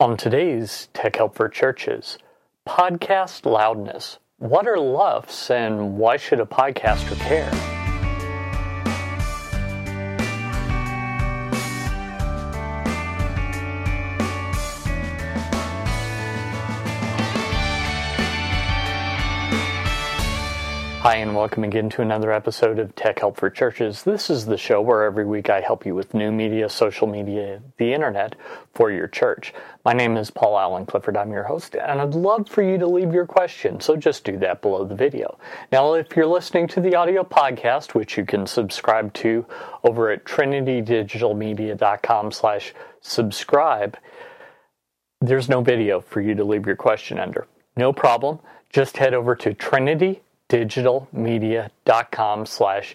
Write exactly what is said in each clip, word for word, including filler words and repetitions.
On today's Tech Help for Churches, podcast loudness. What are L U Fs and why should a podcaster care? Hi, and welcome again to another episode of Tech Help for Churches. This is the show where every week I help you with new media, social media, the internet for your church. My name is Paul Allen Clifford. I'm your host, and I'd love for you to leave your question, so just do that below the video. Now, if you're listening to the audio podcast, which you can subscribe to over at trinitydigitalmedia.com slash subscribe, there's no video for you to leave your question under. No problem. Just head over to Trinity. digitalmedia.com slash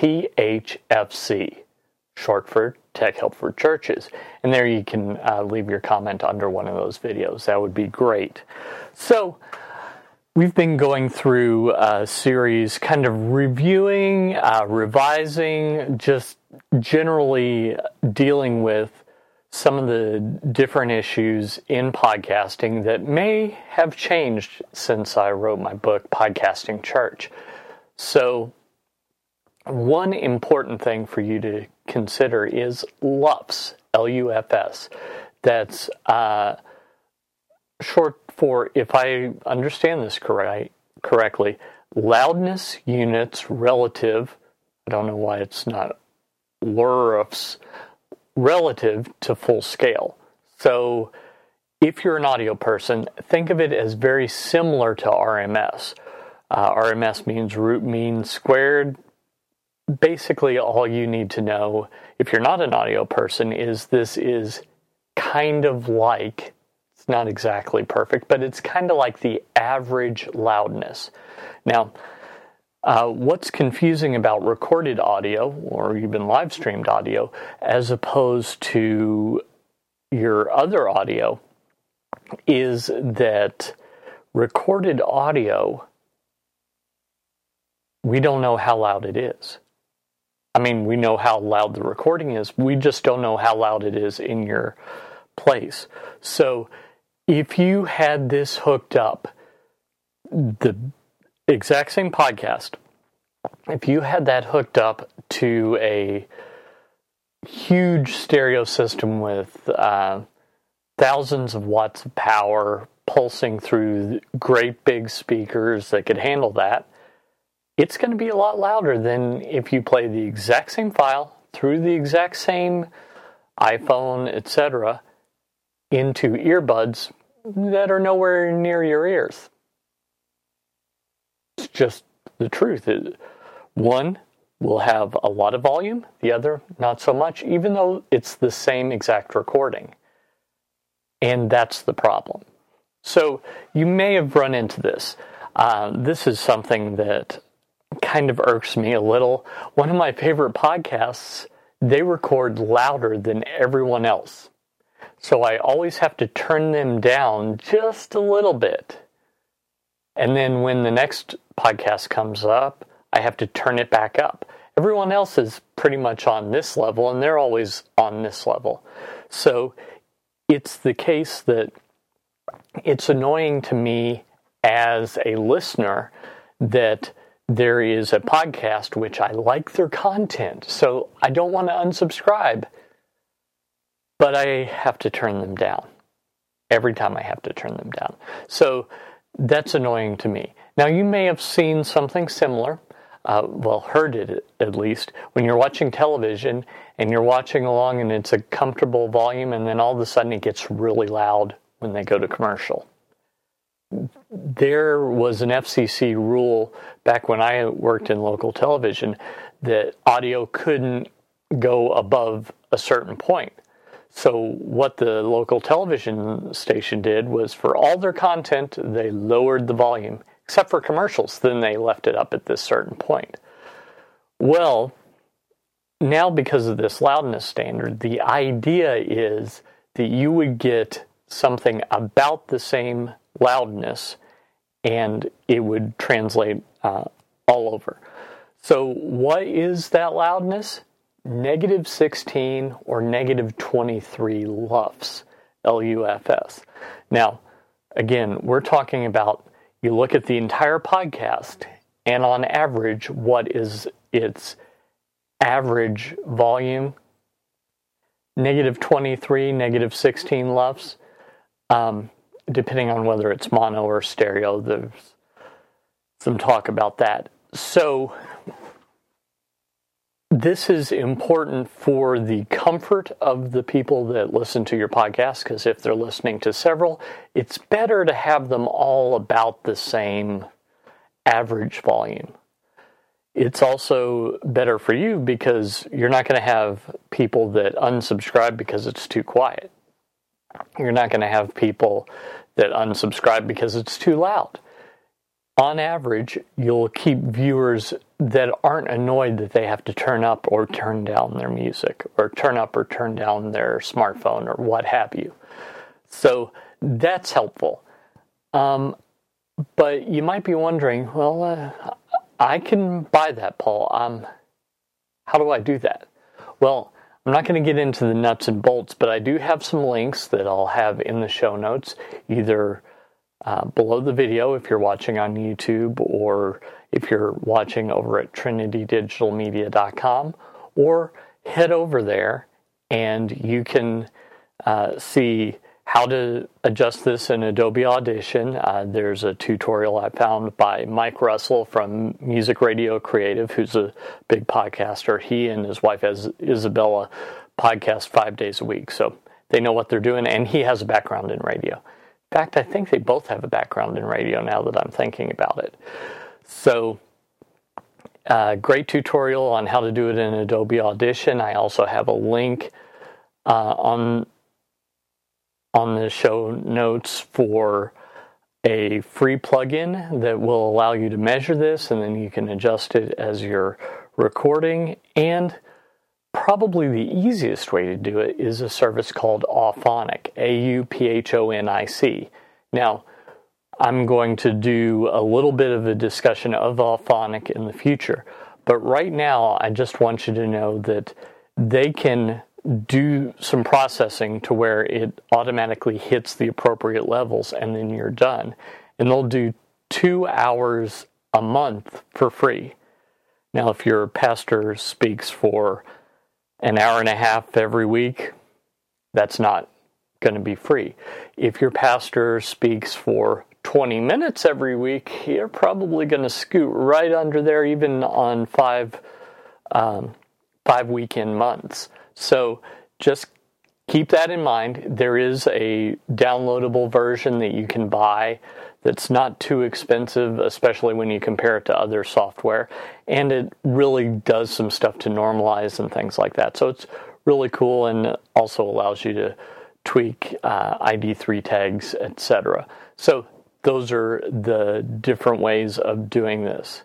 THFC, short for Tech Help for Churches. And there you can uh, leave your comment under one of those videos. That would be great. So, we've been going through a series kind of reviewing, uh, revising, just generally dealing with some of the different issues in podcasting that may have changed since I wrote my book, Podcasting Church. So, one important thing for you to consider is L U Fs, L U F S. That's uh, short for, if I understand this correct, correctly, loudness units relative, I don't know why it's not L U Fs, relative to full scale. So if you're an audio person, think of it as very similar to R M S. Uh, R M S means root mean squared. Basically, all you need to know, if you're not an audio person, is this is kind of like, it's not exactly perfect, but it's kind of like the average loudness. Now, Uh, what's confusing about recorded audio or even live streamed audio as opposed to your other audio is that recorded audio, we don't know how loud it is. I mean, we know how loud the recording is. We just don't know how loud it is in your place. So if you had this hooked up, the exact same podcast, if you had that hooked up to a huge stereo system with uh, thousands of watts of power pulsing through great big speakers that could handle that, it's going to be a lot louder than if you play the exact same file through the exact same iPhone, et cetera, into earbuds that are nowhere near your ears. It's just the truth. One will have a lot of volume, the other not so much, even though it's the same exact recording. And that's the problem. So you may have run into this. Uh, this is something that kind of irks me a little. One of my favorite podcasts, they record louder than everyone else. So I always have to turn them down just a little bit. And then when the next podcast comes up, I have to turn it back up. Everyone else is pretty much on this level, and they're always on this level. So it's the case that it's annoying to me as a listener that there is a podcast which I like their content, so I don't want to unsubscribe, but I have to turn them down. Every time I have to turn them down. So that's annoying to me. Now, you may have seen something similar, uh, well, heard it at least, when you're watching television and you're watching along and it's a comfortable volume and then all of a sudden it gets really loud when they go to commercial. There was an F C C rule back when I worked in local television that audio couldn't go above a certain point. So what the local television station did was for all their content, they lowered the volume, except for commercials. Then they left it up at this certain point. Well, now because of this loudness standard, the idea is that you would get something about the same loudness and it would translate uh, all over. So what is that loudness? Negative sixteen or negative twenty-three L U Fs, L U F S. Now, again, we're talking about, you look at the entire podcast, and on average, what is its average volume? Negative twenty-three, negative sixteen L U F S, um, depending on whether it's mono or stereo. There's some talk about that. So this is important for the comfort of the people that listen to your podcast, because if they're listening to several, it's better to have them all about the same average volume. It's also better for you because you're not going to have people that unsubscribe because it's too quiet. You're not going to have people that unsubscribe because it's too loud. On average, you'll keep viewers that aren't annoyed that they have to turn up or turn down their music, or turn up or turn down their smartphone, or what have you. So that's helpful. Um, but you might be wondering, well, uh, I can buy that, Paul. Um, how do I do that? Well, I'm not going to get into the nuts and bolts, but I do have some links that I'll have in the show notes, either uh, below the video if you're watching on YouTube, or if you're watching over at trinity digital media dot com, or head over there and you can uh, see how to adjust this in Adobe Audition. Uh, there's a tutorial I found by Mike Russell from Music Radio Creative, who's a big podcaster. He and his wife Isabella podcast five days a week, so they know what they're doing, and he has a background in radio. In fact, I think they both have a background in radio now that I'm thinking about it. So, uh, great tutorial on how to do it in Adobe Audition. I also have a link uh, on on the show notes for a free plugin that will allow you to measure this, and then you can adjust it as you're recording. And probably the easiest way to do it is a service called Auphonic, A U P H O N I C. Now, I'm going to do a little bit of a discussion of Auphonic in the future, but right now I just want you to know that they can do some processing to where it automatically hits the appropriate levels, and then you're done. And they'll do two hours a month for free. Now, if your pastor speaks for an hour and a half every week, that's not going to be free. If your pastor speaks for twenty minutes every week, you're probably going to scoot right under there, even on five um, five weekend months. So just keep that in mind. There is a downloadable version that you can buy that's not too expensive, especially when you compare it to other software. And it really does some stuff to normalize and things like that. So it's really cool, and also allows you to tweak uh, I D three tags, et cetera. So those are the different ways of doing this.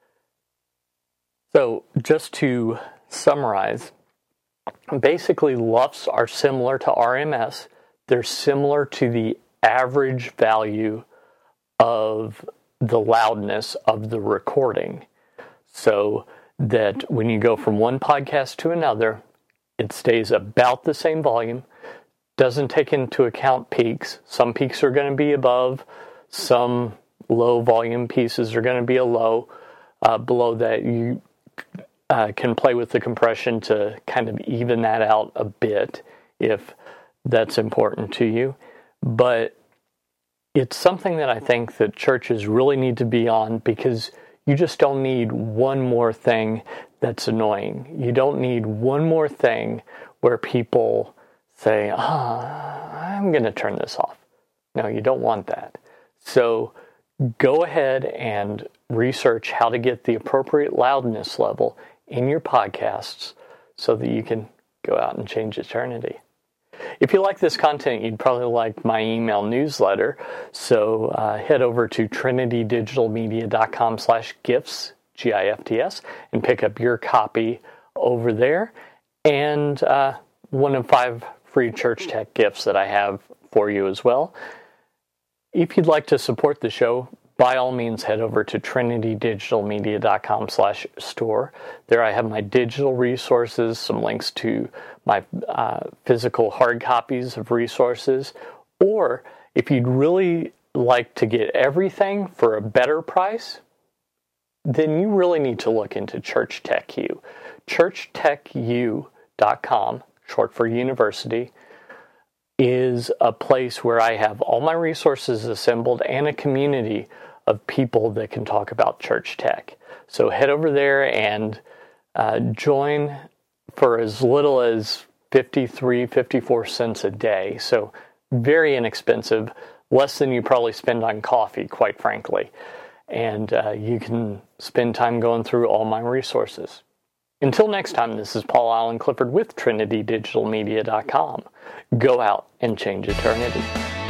So just to summarize, basically L U F S are similar to R M S. They're similar to the average value of the loudness of the recording, so that when you go from one podcast to another, it stays about the same volume, doesn't take into account peaks. Some peaks are going to be above, some low volume pieces are going to be a low. Uh, below that, you uh, can play with the compression to kind of even that out a bit if that's important to you. But it's something that I think that churches really need to be on, because you just don't need one more thing that's annoying. You don't need one more thing where people say, ah, I'm going to turn this off. No, you don't want that. So go ahead and research how to get the appropriate loudness level in your podcasts so that you can go out and change eternity. If you like this content, you'd probably like my email newsletter. So uh, head over to trinity digital media dot com slash gifts, G I F T S, and pick up your copy over there. And uh, one of five free church tech gifts that I have for you as well. If you'd like to support the show, by all means, head over to trinity digital media dot com slash store. There I have my digital resources, some links to my uh, physical hard copies of resources. Or if you'd really like to get everything for a better price, then you really need to look into Church Tech U. church tech u dot com, short for university, is a place where I have all my resources assembled and a community of people that can talk about church tech. So head over there and uh, join for as little as fifty-three, fifty-four cents a day. So very inexpensive, less than you probably spend on coffee, quite frankly. And uh, you can spend time going through all my resources. Until next time, this is Paul Allen Clifford with trinity digital media dot com. Go out and change eternity.